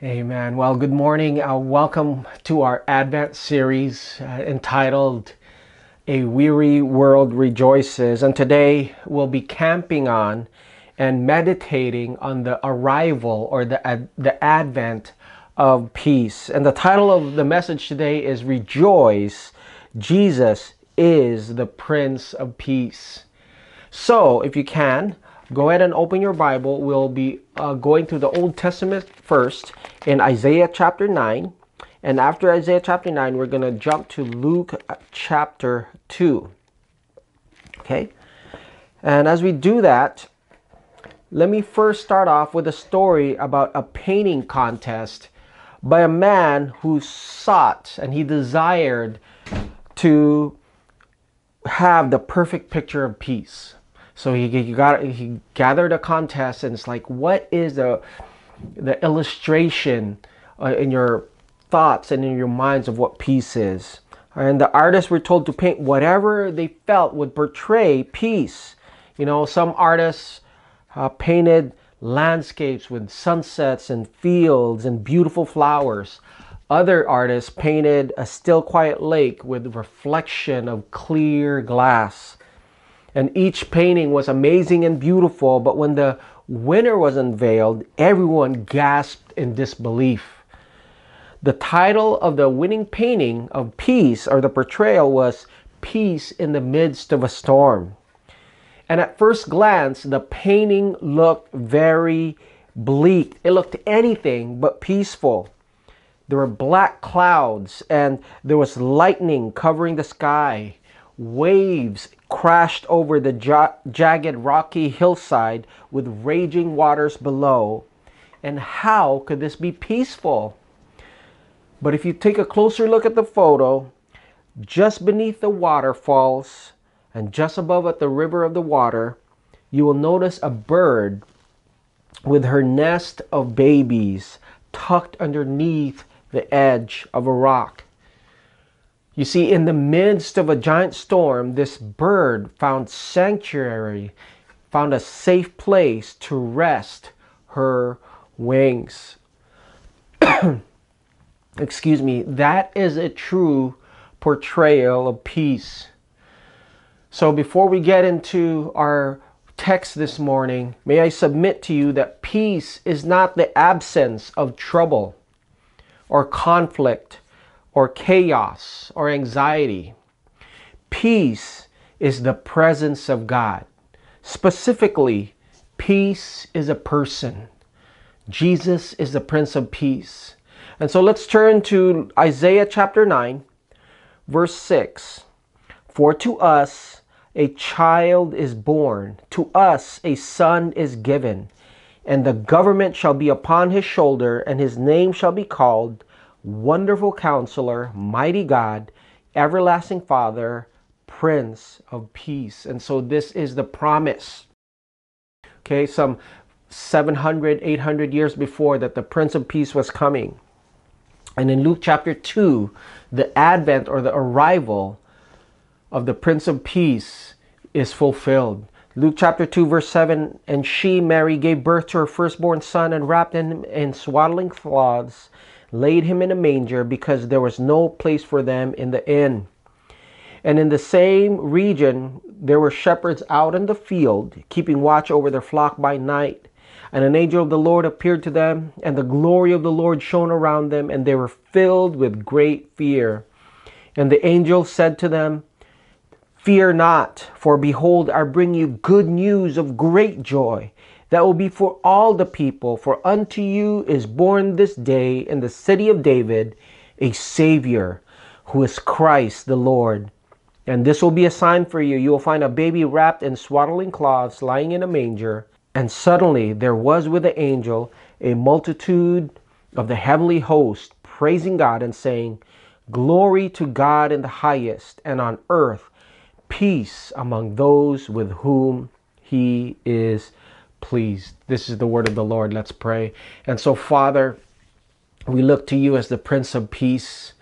Amen. Well, good morning. Welcome to our Advent series entitled A Weary World Rejoices. And today we'll be camping on and meditating on the arrival or the advent of peace. And the title of the message today is Rejoice, Jesus is the Prince of Peace. So, if you can, go ahead and open your Bible. We'll be going through the Old Testament first in Isaiah chapter 9. And after Isaiah chapter 9, we're going to jump to Luke chapter 2. Okay? And as we do that, let me first start off with a story about a painting contest by a man who sought and he desired to have the perfect picture of peace. So he gathered a contest, and it's like, what is the illustration in your thoughts and in your minds of what peace is? And the artists were told to paint whatever they felt would portray peace. You know, some artists painted landscapes with sunsets and fields and beautiful flowers. Other artists painted a still quiet lake with reflection of clear glass. And each painting was amazing and beautiful, but when the winner was unveiled, everyone gasped in disbelief. The title of the winning painting of peace, or the portrayal, was Peace in the Midst of a Storm. And at first glance, the painting looked very bleak. It looked anything but peaceful. There were black clouds, and there was lightning covering the sky. Waves crashed over the jagged rocky hillside with raging waters below. And how could this be peaceful? But if you take a closer look at the photo, just beneath the waterfalls and just above at the river of the water, you will notice a bird with her nest of babies tucked underneath the edge of a rock. You see, in the midst of a giant storm, this bird found sanctuary, found a safe place to rest her wings. Excuse me, that is a true portrayal of peace. So before we get into our text this morning, may I submit to you that peace is not the absence of trouble or conflict or chaos or anxiety. Peace is the presence of God. Specifically, peace is a person. Jesus is the Prince of Peace. And so let's turn to Isaiah chapter 9, verse 6. For to us a child is born, to us a son is given, and the government shall be upon his shoulder, and his name shall be called Wonderful Counselor, Mighty God, Everlasting Father, Prince of Peace. And so this is the promise. Okay, some 700, 800 years before that the Prince of Peace was coming. And in Luke chapter 2, the advent or the arrival of the Prince of Peace is fulfilled. Luke chapter 2 verse 7, and she, Mary, gave birth to her firstborn son and wrapped him in swaddling cloths, laid him in a manger because there was no place for them in the inn. And in the same region there were shepherds out in the field, keeping watch over their flock by night. And an angel of the Lord appeared to them, and the glory of the Lord shone around them, and they were filled with great fear. And the angel said to them, Fear not, for behold, I bring you good news of great joy, that will be for all the people. For unto you is born this day in the city of David a Savior, who is Christ the Lord. And this will be a sign for you. You will find a baby wrapped in swaddling cloths, lying in a manger. And suddenly there was with the angel a multitude of the heavenly host, praising God and saying, Glory to God in the highest, and on earth peace among those with whom he is pleased. This is the word of the Lord. Let's pray. And so, Father, we look to you as the Prince of Peace.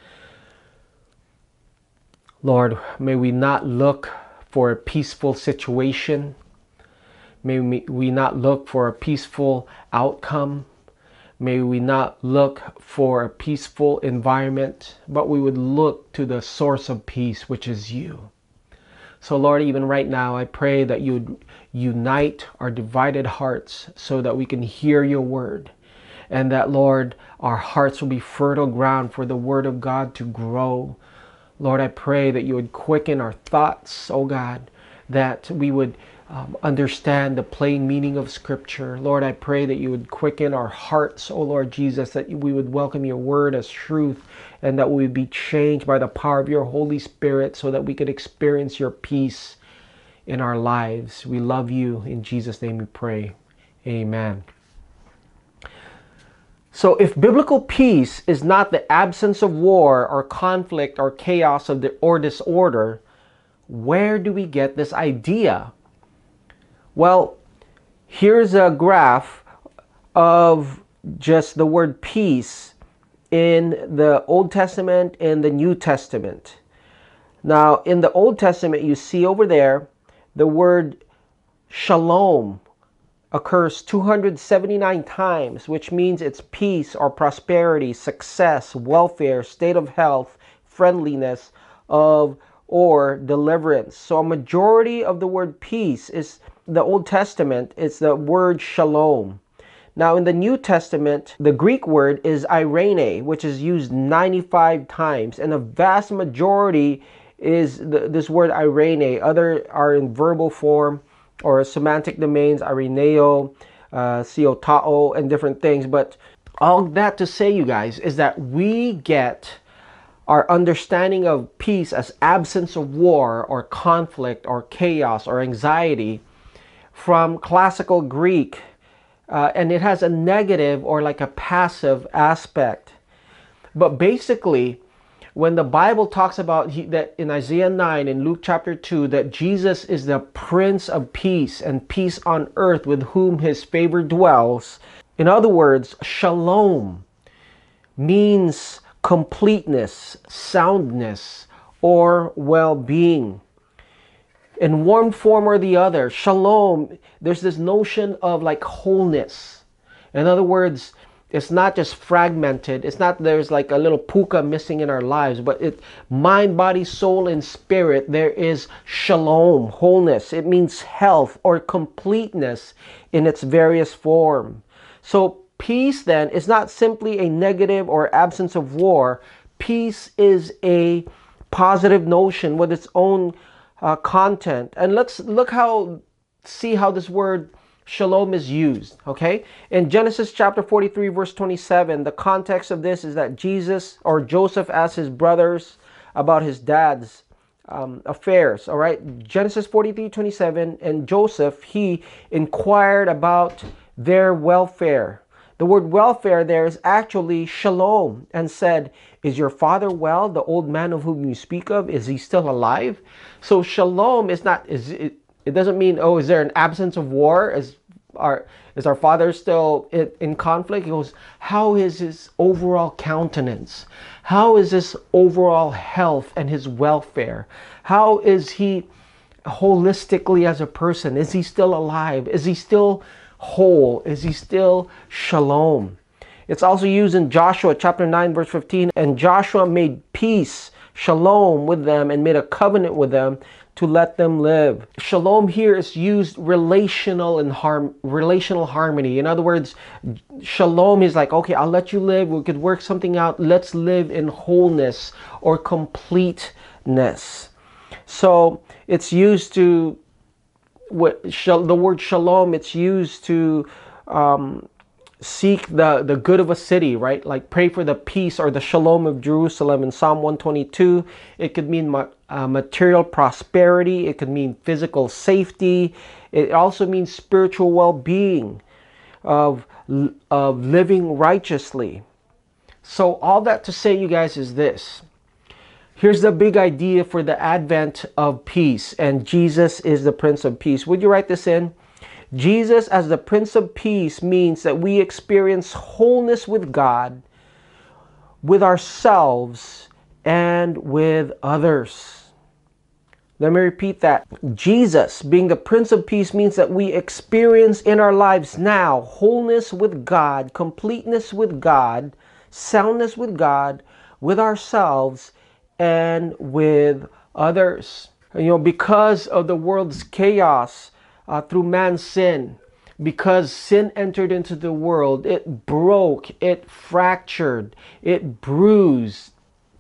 Lord, may we not look for a peaceful situation. May we not look for a peaceful outcome. May we not look for a peaceful environment, but we would look to the source of peace, which is you. So Lord, even right now, I pray that you would unite our divided hearts so that we can hear your word. And that, Lord, our hearts will be fertile ground for the word of God to grow. Lord, I pray that you would quicken our thoughts, oh God, that we would understand the plain meaning of Scripture. Lord, I pray that you would quicken our hearts, oh Lord Jesus, that we would welcome your word as truth, and that we would be changed by the power of your Holy Spirit so that we could experience your peace in our lives. We love you. In Jesus' name we pray. Amen. So if biblical peace is not the absence of war or conflict or chaos or disorder, where do we get this idea? Well, here's a graph of just the word peace in the Old Testament and the New Testament. Now, in the Old Testament, you see over there, the word shalom occurs 279 times, which means it's peace or prosperity, success, welfare, state of health, friendliness, or deliverance. So a majority of the word peace is the Old Testament. It's the word shalom. Now in the New Testament, the Greek word is eirene, which is used 95 times, and a vast majority is this word eirene. Other are in verbal form or semantic domains, eireneo, siotao, and different things. But all that to say, you guys, is that we get our understanding of peace as absence of war or conflict or chaos or anxiety from classical Greek, and it has a negative or like a passive aspect. But basically, when the Bible talks about that in Isaiah 9 and Luke chapter 2, that Jesus is the Prince of Peace and peace on earth with whom his favor dwells. In other words, shalom means completeness, soundness, or well-being. In one form or the other, shalom, there's this notion of like wholeness. In other words, it's not just fragmented. It's not there's like a little puka missing in our lives, but mind, body, soul, and spirit, there is shalom, wholeness. It means health or completeness in its various form. So peace then is not simply a negative or absence of war. Peace is a positive notion with its own content. And let's see how this word shalom is used, okay? In Genesis chapter 43, verse 27, the context of this is that Jesus or Joseph asked his brothers about his dad's affairs, all right? Genesis 43, 27, and Joseph, he inquired about their welfare. The word welfare there is actually shalom, and said, "Is your father well, the old man of whom you speak of? Is he still alive?" So shalom is not, it doesn't mean, oh, is there an absence of war? Is our father still in conflict? He goes, how is his overall countenance? How is his overall health and his welfare? How is he holistically as a person? Is he still alive? Is he still whole? Is he still shalom? It's also used in Joshua chapter 9 verse 15. And Joshua made peace, shalom, with them and made a covenant with them to let them live. Shalom here is used relational harmony. In other words, shalom is like, okay, I'll let you live. We could work something out. Let's live in wholeness or completeness. So it's used to, the word shalom, it's used to seek the good of a city, right? Like pray for the peace or the shalom of Jerusalem in Psalm 122. It could mean material prosperity. It could mean physical safety. It also means spiritual well-being of living righteously. So all that to say, you guys, is this. Here's the big idea for the advent of peace, and Jesus is the Prince of Peace. Would you write this in? Jesus as the Prince of Peace means that we experience wholeness with God, with ourselves, and with others. Let me repeat that. Jesus, being the Prince of Peace, means that we experience in our lives now wholeness with God, completeness with God, soundness with God, with ourselves, and with others. Because of the world's chaos through man's sin, because sin entered into the world, it broke, it fractured, it bruised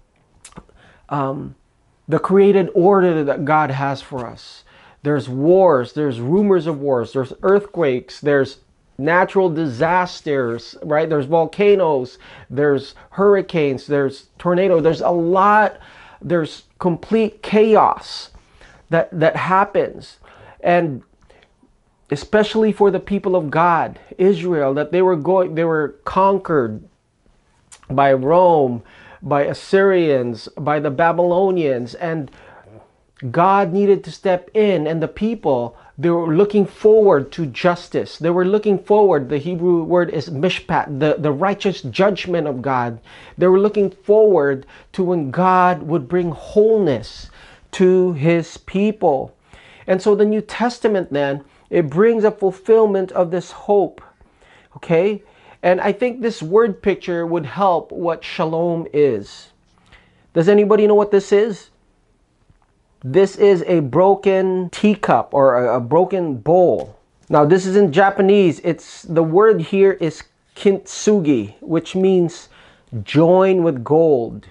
the created order that God has for us. There's wars, there's rumors of wars, there's earthquakes, there's natural disasters, right? There's volcanoes, there's hurricanes, there's tornadoes, there's complete chaos that happens. And especially for the people of God, Israel, that they were conquered by Rome, by Assyrians, by the Babylonians, and God needed to step in, and the people, they were looking forward to justice. They were looking forward, the Hebrew word is mishpat, the righteous judgment of God. They were looking forward to when God would bring wholeness to his people. And so the New Testament then, it brings a fulfillment of this hope. Okay? And I think this word picture would help what shalom is. Does anybody know what this is? This is a broken teacup or a broken bowl. Now this is in Japanese. The word here is kintsugi, which means join with gold.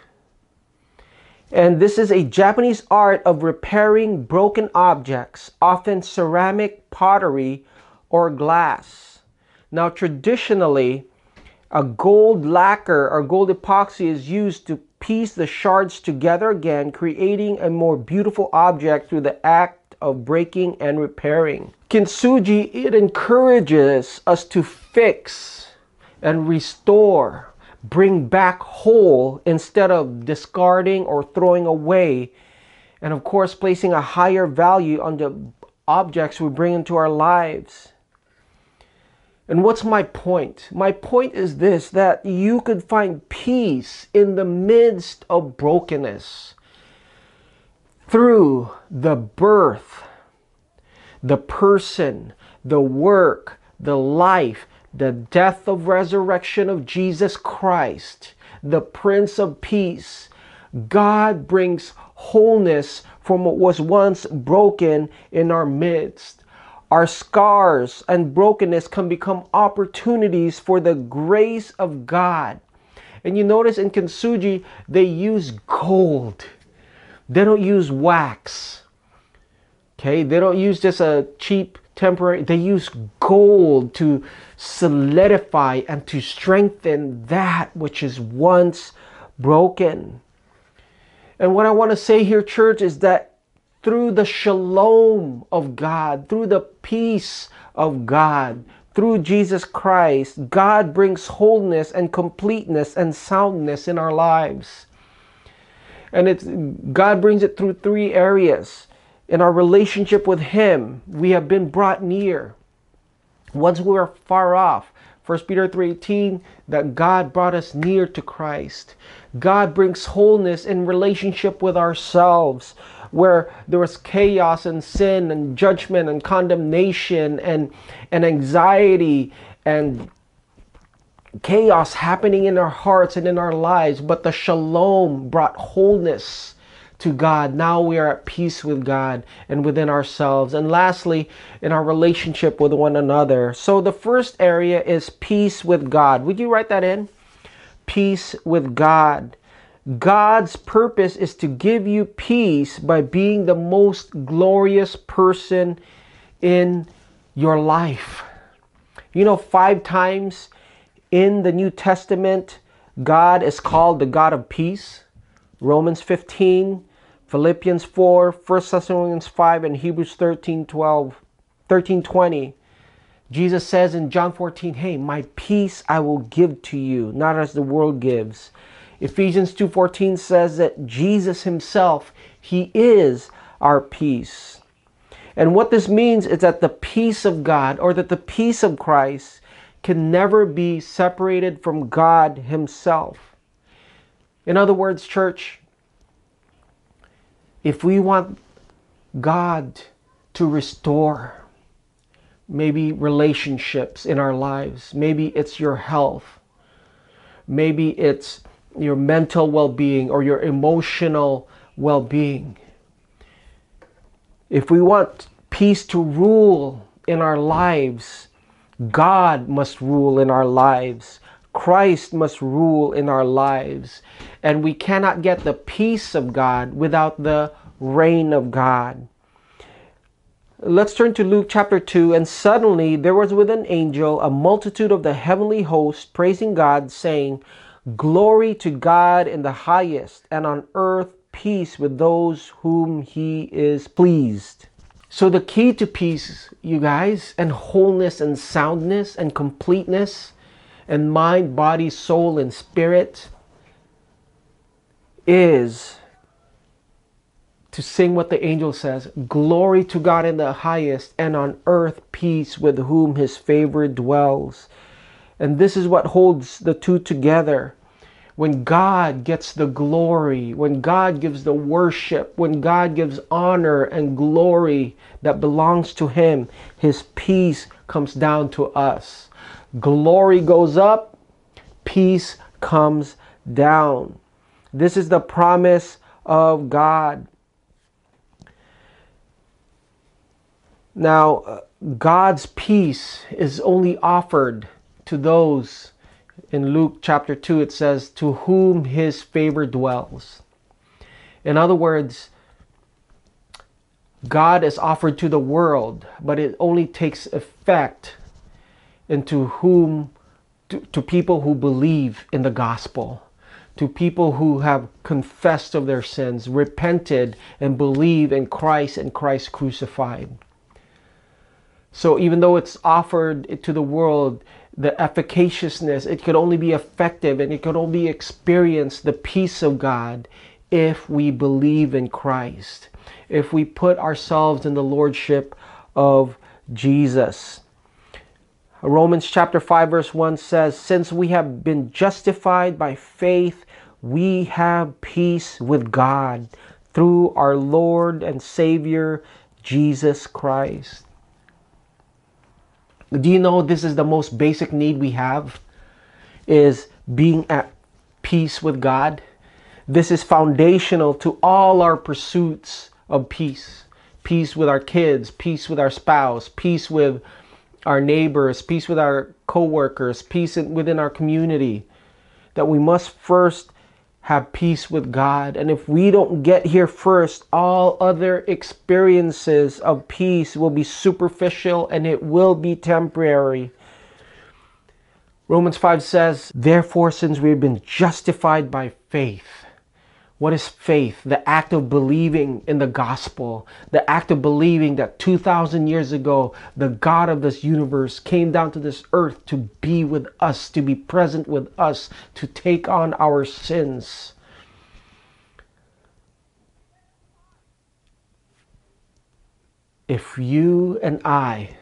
And this is a Japanese art of repairing broken objects, often ceramic, pottery, or glass. Now traditionally, a gold lacquer or gold epoxy is used to piece the shards together again, creating a more beautiful object through the act of breaking and repairing. Kintsugi, it encourages us to fix and restore, bring back whole instead of discarding or throwing away. And of course, placing a higher value on the objects we bring into our lives. And what's my point? My point is this, that you could find peace in the midst of brokenness through the birth, the person, the work, the life, the death of resurrection of Jesus Christ, the Prince of Peace. God brings wholeness from what was once broken in our midst. Our scars and brokenness can become opportunities for the grace of God. And you notice in kintsugi, they use gold. They don't use wax. Okay, they don't use just a cheap temporary. They use gold to solidify and to strengthen that which is once broken. And what I want to say here, church, is that through the shalom of God, through the peace of God, through Jesus Christ, God brings wholeness and completeness and soundness in our lives. And God brings it through three areas. In our relationship with him, we have been brought near. Once we were far off, 1 Peter 3:18, that God brought us near to Christ. God brings wholeness in relationship with ourselves, where there was chaos and sin and judgment and condemnation and anxiety and chaos happening in our hearts and in our lives. But the shalom brought wholeness to God. Now we are at peace with God and within ourselves. And lastly, in our relationship with one another. So the first area is peace with God. Would you write that in? Peace with God. God's purpose is to give you peace by being the most glorious person in your life. 5 times in the New Testament, God is called the God of peace. Romans 15, Philippians 4, 1 Thessalonians 5, and Hebrews 13:20. Jesus says in John 14, hey, my peace I will give to you, not as the world gives. Ephesians 2:14 says that Jesus himself, he is our peace. And what this means is that the peace of God, or that the peace of Christ, can never be separated from God himself. In other words, church, if we want God to restore maybe relationships in our lives. Maybe it's your health. Maybe it's your mental well-being or your emotional well-being. If we want peace to rule in our lives, God must rule in our lives. Christ must rule in our lives. And we cannot get the peace of God without the reign of God. Let's turn to Luke chapter 2. And suddenly there was with an angel a multitude of the heavenly host praising God, saying, "Glory to God in the highest, and on earth peace with those whom he is pleased." So the key to peace, you guys, and wholeness and soundness and completeness and mind, body, soul, and spirit is to sing what the angel says: "Glory to God in the highest, and on earth peace with whom his favor dwells." And this is what holds the two together. When God gets the glory, when God gives the worship, when God gives honor and glory that belongs to him, his peace comes down to us. Glory goes up, peace comes down. This is the promise of God. Now, God's peace is only offered to those, in Luke chapter 2, it says, "to whom his favor dwells." In other words, God is offered to the world, but it only takes effect into to people who believe in the gospel, to people who have confessed of their sins, repented, and believe in Christ and Christ crucified. So even though it's offered to the world, the efficaciousness, it could only be effective and it could only experience the peace of God if we believe in Christ, if we put ourselves in the lordship of Jesus. Romans chapter 5 verse 1 says, "Since we have been justified by faith, we have peace with God through our Lord and Savior, Jesus Christ." Do you know this is the most basic need we have, is being at peace with God? This is foundational to all our pursuits of peace. Peace with our kids, peace with our spouse, peace with our neighbors, peace with our co-workers, peace within our community. That we must first have peace with God. And if we don't get here first, all other experiences of peace will be superficial and it will be temporary. Romans 5 says, "Therefore, since we have been justified by faith." What is faith? The act of believing in the gospel. The act of believing that 2,000 years ago, the God of this universe came down to this earth to be with us, to be present with us, to take on our sins. If you and I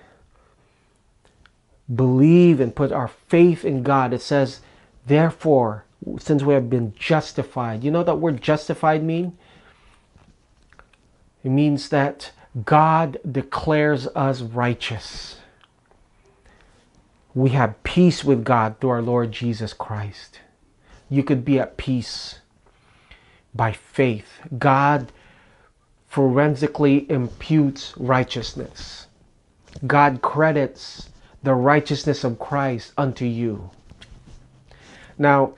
believe and put our faith in God, it says, "Therefore, since we have been justified." You know that word justified mean? It means that God declares us righteous. We have peace with God through our Lord Jesus Christ. You could be at peace by faith. God forensically imputes righteousness. God credits the righteousness of Christ unto you. Now,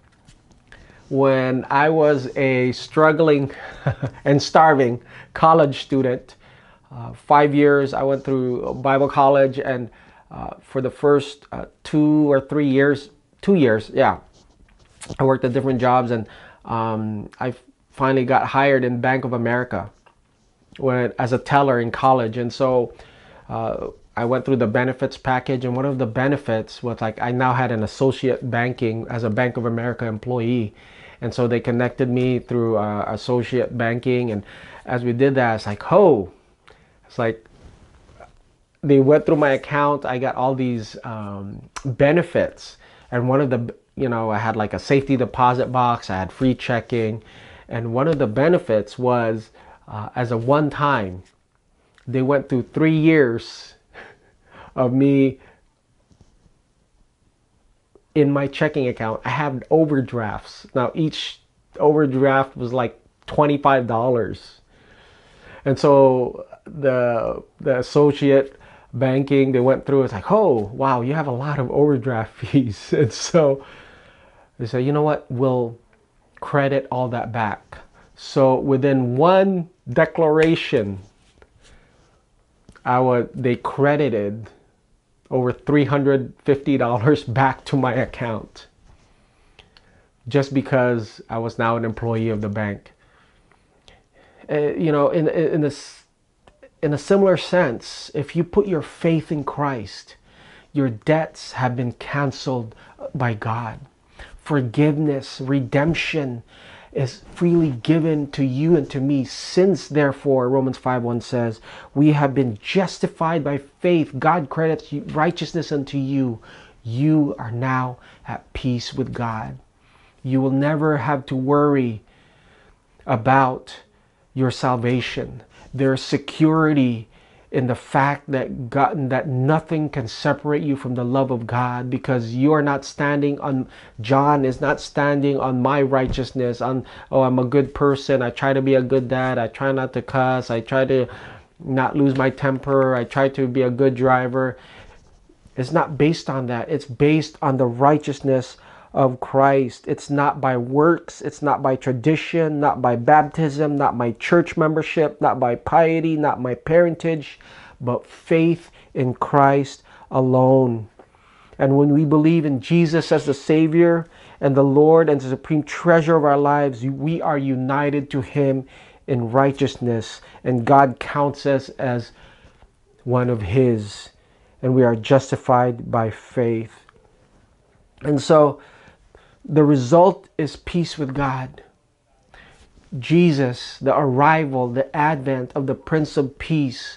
when I was a struggling and starving college student, 5 years I went through Bible college, and for the first 2 or 3 years, 2 years, yeah, I worked at different jobs, and I finally got hired in Bank of America as a teller in college. And so I went through the benefits package, and one of the benefits was like I now had an associate banking as a Bank of America employee. And so they connected me through associate banking. And as we did that, it's like they went through my account. I got all these benefits. And one of the, I had like a safety deposit box. I had free checking. And one of the benefits was as a one time. They went through 3 years of me in my checking account. I had overdrafts. Now each overdraft was like $25. And so the associate banking, they went through, it's like, oh wow, you have a lot of overdraft fees. And so they said, you know what, we'll credit all that back. So within one declaration, they credited over $350 back to my account, just because I was now an employee of the bank. You know, in a similar sense, if you put your faith in Christ, your debts have been canceled by God. Forgiveness, redemption is freely given to you and to me. Since therefore, Romans 5:1 says, we have been justified by faith, God credits righteousness unto you. You are now at peace with God. You will never have to worry about your salvation. There's security in the fact that nothing can separate you from the love of God, because you are not standing on, John is not standing on my righteousness, on, oh, I'm a good person, I try to be a good dad, I try not to cuss, I try to not lose my temper, I try to be a good driver. It's not based on that. It's based on the righteousness of Christ. It's not by works, it's not by tradition, not by baptism, not my church membership, not by piety, not my parentage, but faith in Christ alone. And when we believe in Jesus as the Savior and the Lord and the supreme treasure of our lives, we are united to Him in righteousness, and God counts us as one of His, and we are justified by faith. And so the result is peace with God. Jesus, the arrival, the advent of the Prince of Peace,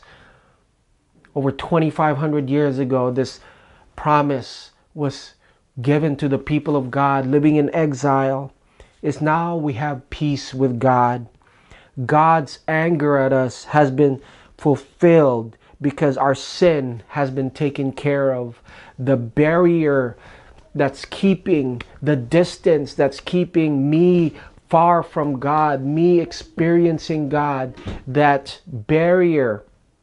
over 2,500 years ago, this promise was given to the people of God living in exile. Is now we have peace with God. God's anger at us has been fulfilled because our sin has been taken care of. The barrier that's keeping, the distance that's keeping me far from God, me experiencing God, that barrier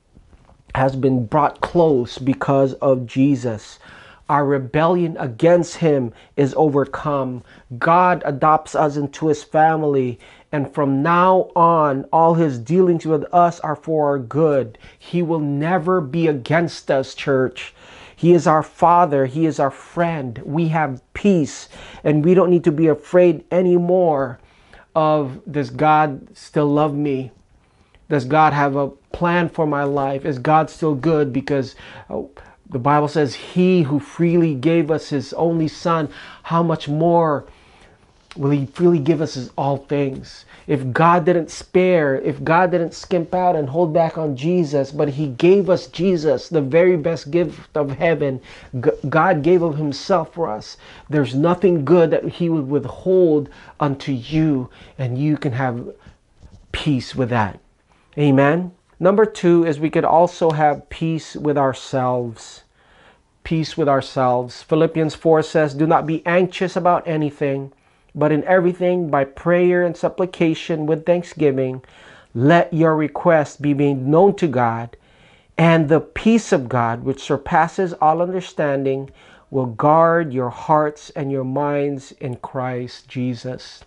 has been brought close because of Jesus. Our rebellion against Him is overcome. God adopts us into His family, and from now on, all His dealings with us are for our good. He will never be against us, church. He is our Father. He is our friend. We have peace, and we don't need to be afraid anymore of, does God still love me? Does God have a plan for my life? Is God still good? Because the Bible says, He who freely gave us His only Son, how much more will He freely give us all things? If God didn't spare, if God didn't skimp out and hold back on Jesus, but He gave us Jesus, the very best gift of heaven, God gave of Himself for us. There's nothing good that He would withhold unto you, and you can have peace with that. Amen. Number 2 is we could also have peace with ourselves. Peace with ourselves. Philippians 4 says, do not be anxious about anything, but in everything, by prayer and supplication with thanksgiving, let your requests be made known to God, and the peace of God, which surpasses all understanding, will guard your hearts and your minds in Christ Jesus.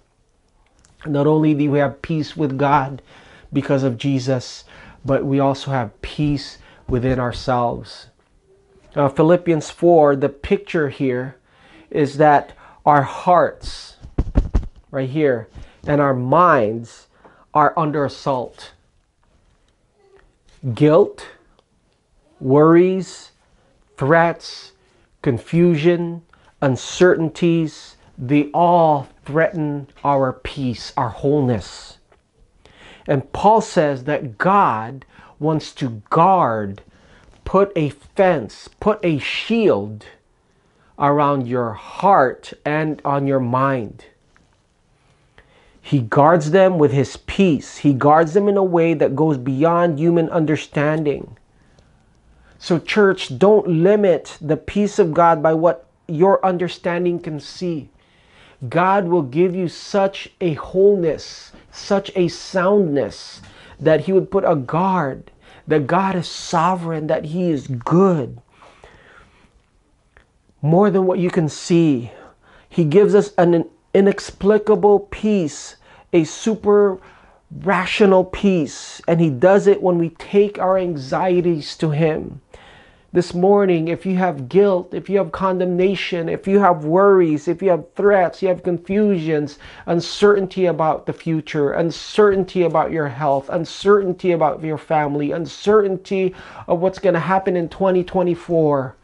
Not only do we have peace with God because of Jesus, but we also have peace within ourselves. Philippians 4, the picture here is that our hearts, right here, and our minds are under assault. Guilt, worries, threats, confusion, uncertainties, they all threaten our peace, our wholeness. And Paul says that God wants to guard, put a fence, put a shield around your heart and on your mind. He guards them with his peace. He guards them in a way that goes beyond human understanding. So church, don't limit the peace of God by what your understanding can see. God will give you such a wholeness, such a soundness, that he would put a guard, that God is sovereign, that he is good. More than what you can see. He gives us an inexplicable peace, a super rational peace, and he does it when we take our anxieties to him. This morning, if you have guilt, if you have condemnation, if you have worries, if you have threats, you have confusions, uncertainty about the future, uncertainty about your health, uncertainty about your family, uncertainty of what's going to happen in 2024,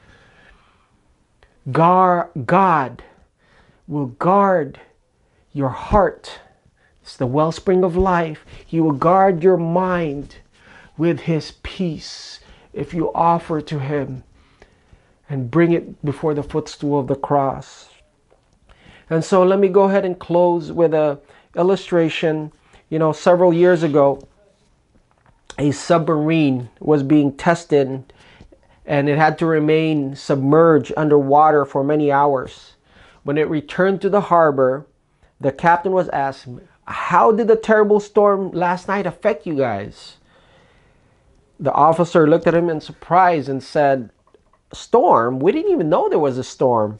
God will guard your heart. It's the wellspring of life. He will guard your mind with his peace if you offer to him and bring it before the footstool of the cross. And so let me go ahead and close with a illustration. Several years ago, a submarine was being tested and it had to remain submerged underwater for many hours. When it returned to the harbor, the captain was asked, "How did the terrible storm last night affect you guys?" The officer looked at him in surprise and said, "Storm? We didn't even know there was a storm."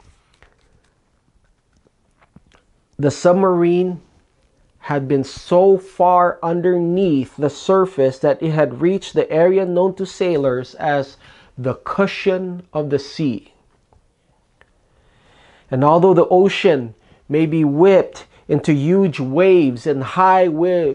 The submarine had been so far underneath the surface that it had reached the area known to sailors as the cushion of the sea. And although the ocean may be whipped into huge waves and high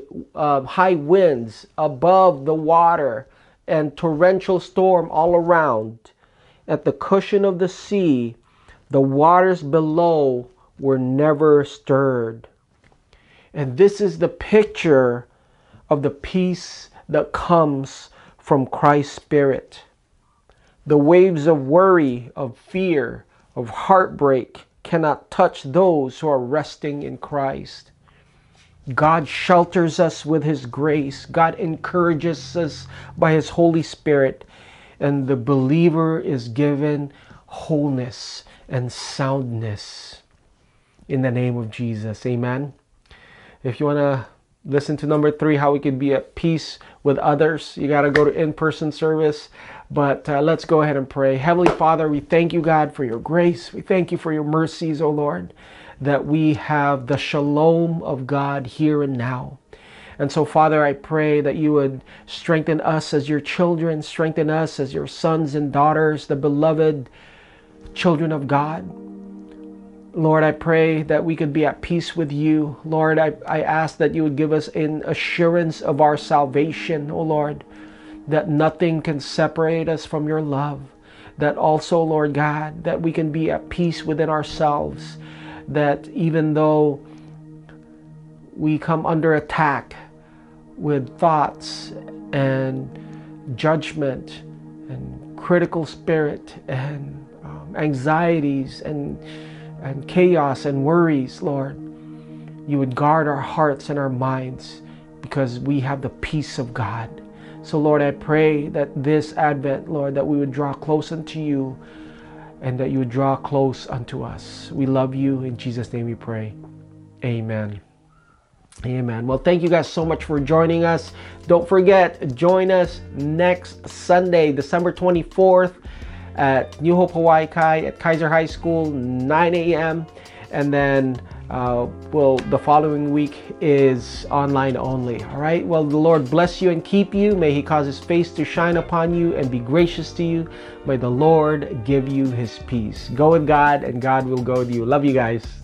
winds above the water and torrential storm all around, at the cushion of the sea, the waters below were never stirred. And this is the picture of the peace that comes from Christ's Spirit. The waves of worry, of fear, of heartbreak cannot touch those who are resting in Christ. God shelters us with his grace. God encourages us by his Holy Spirit. And the believer is given wholeness and soundness in the name of Jesus. Amen. If you want to listen to number 3, how we can be at peace with others, you got to go to in-person service. But let's go ahead and pray. Heavenly Father, we thank you, God, for your grace. We thank you for your mercies, O Lord, that we have the shalom of God here and now. And so, Father, I pray that you would strengthen us as your children, strengthen us as your sons and daughters, the beloved children of God. Lord, I pray that we could be at peace with you. Lord, I ask that you would give us an assurance of our salvation, O Lord, that nothing can separate us from your love. That also, Lord God, that we can be at peace within ourselves. That even though we come under attack with thoughts and judgment and critical spirit and anxieties and chaos and worries, Lord, you would guard our hearts and our minds because we have the peace of God. So Lord, I pray that this Advent, Lord, that we would draw close unto you and that you would draw close unto us. We love you. In Jesus' name we pray. Amen. Amen. Well, thank you guys so much for joining us. Don't forget, join us next Sunday, December 24th at New Hope Hawaii Kai at Kaiser High School, 9 a.m. And then the following week is online only. All right. Well, the Lord bless you and keep you. May he cause his face to shine upon you and be gracious to you. May the Lord give you his peace. Go with God and God will go with you. Love you guys.